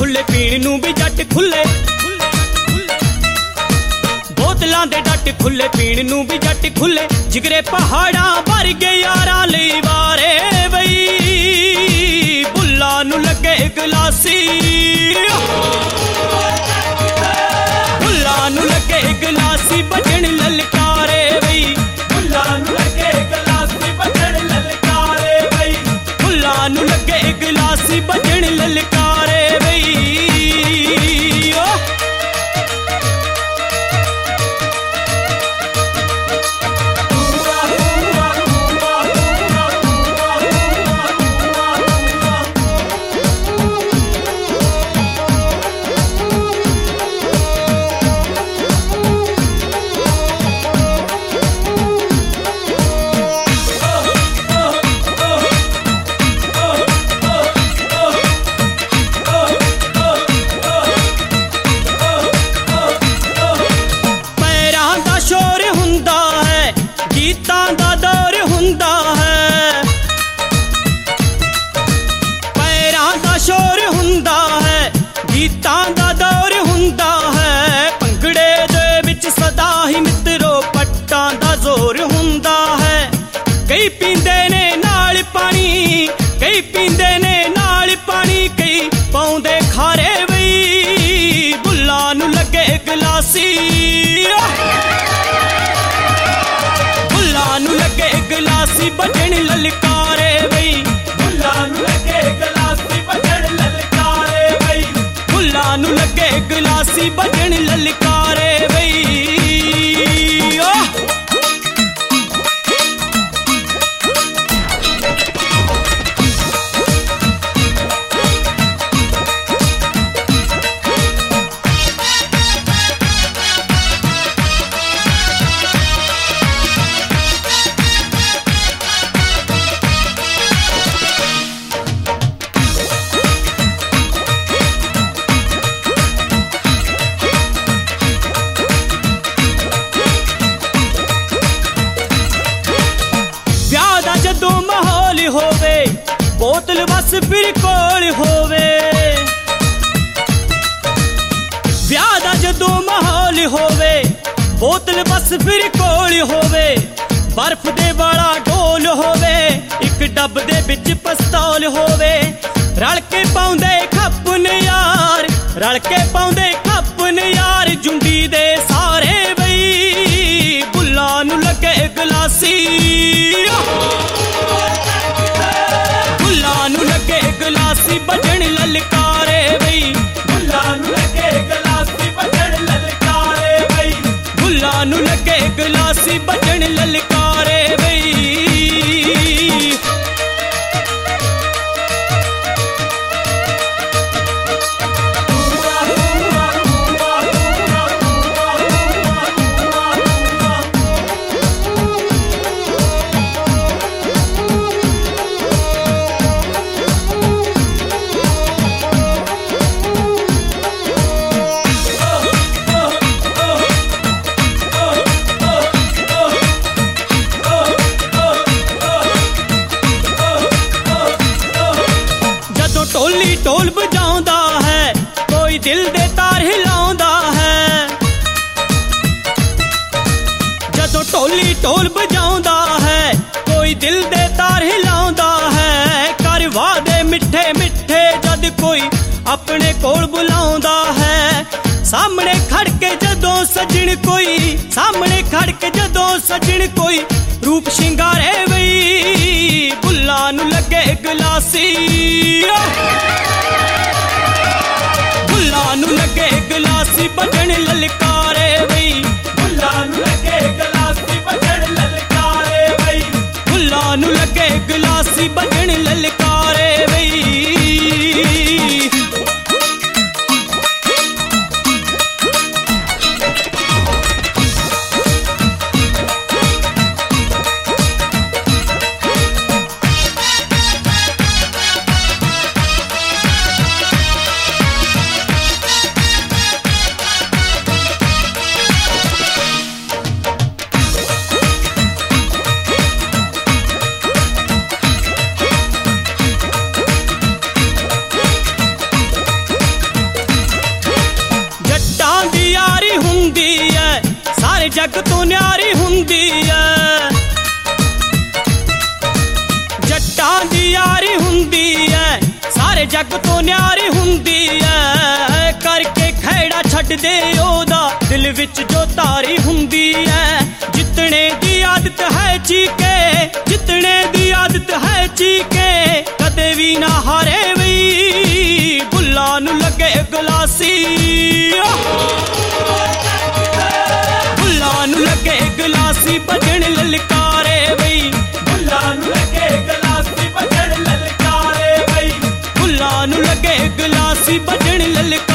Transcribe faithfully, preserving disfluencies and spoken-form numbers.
खुले पीण नूं भी जट खुले, बोतलां दे डट खुले पीण नूं भी जट खुले, जिगरे पहाड़ां वर्गे यारां लई वारे बई, बुल्लां नूं लगे गलासी, बुल्लां नूं लगे गलासी बजण ललकारे बई, बुल्लां नूं लगे गलासी बजण ललकारे बई, बुल्लां नूं लगे गलासी बजण ललकारे बई। कई पींदे ने नाल पानी, कई पींदे ने नाल पानी, कई पाउंदे खारे बई, बुल्लां नूं लगे गलासी, बुल्लां नूं लगे गलासी बजण ललकारे बई, बुल्लां नूं लगे गलासी बजण ललकारे बई, बुल्लां नूं लगे गलासी बजण ललकारे बई। जदों माहौल होवे बोतल बस फिर कोल होवे, ब्याह दा जदों माहौल होवे बोतल बस फिर कोल होवे, बर्फ दे वाला ढोल होवे, एक डब दे विच पिस्तौल होवे, रल के पाउंदे खप्पन यार, रल के पाउंदे खप्पन यार, जुंडी दे सारे बई, बुल्लां नूं लगे गलासी, बुल्लां नूं लगे गलासी बजण ललकारे बई, बुल्लां नूं लगे गलासी बजण ललकारे बई, बुल्लां नूं लगे गलासी बजण ललकारे बई। टोली ढोल बजाउंदा है, कोई दिल दे तार हिलाउंदा है, जदों टोली ढोल बजाउंदा है, कोई दिल दे तार हिलाउंदा है, कर वादे मिठे मिठे जद कोई अपने कोल बुलाउंदा है, सामने खड़ के जदों सजण कोई, सामने खड़ के जदों सजण कोई, रूप शिंगारे बई, बुल्लां नूं लगे गलासी, बुल्लां नूं लगे गलासी बजण ललकारे बई, बुल्लां नूं लगे गलासी बजण ललकारे बई, बुल्लां नूं लगे गलासी बजण ललकारे बई। जग तो न्यारी हुंदी है, जट्टां दी यारी हुंदी है, सारे जग तो न्यारी हुंदी है। करके खैड़ा छड्ड दे ओदा दिल विच जो तारी हुंदी है। जितने दी आदत है चीके, जितने दी आदत है चीके, कदे भी ना हारे वई बुल्ला नू लगे गलासी, बुल्ला नू लगे गलासी बजन ललकारे वई, बुल्ला नू लगे गलासी बजन ललकारे वई, बुल्ला नू लगे गलासी बजन ललकारे।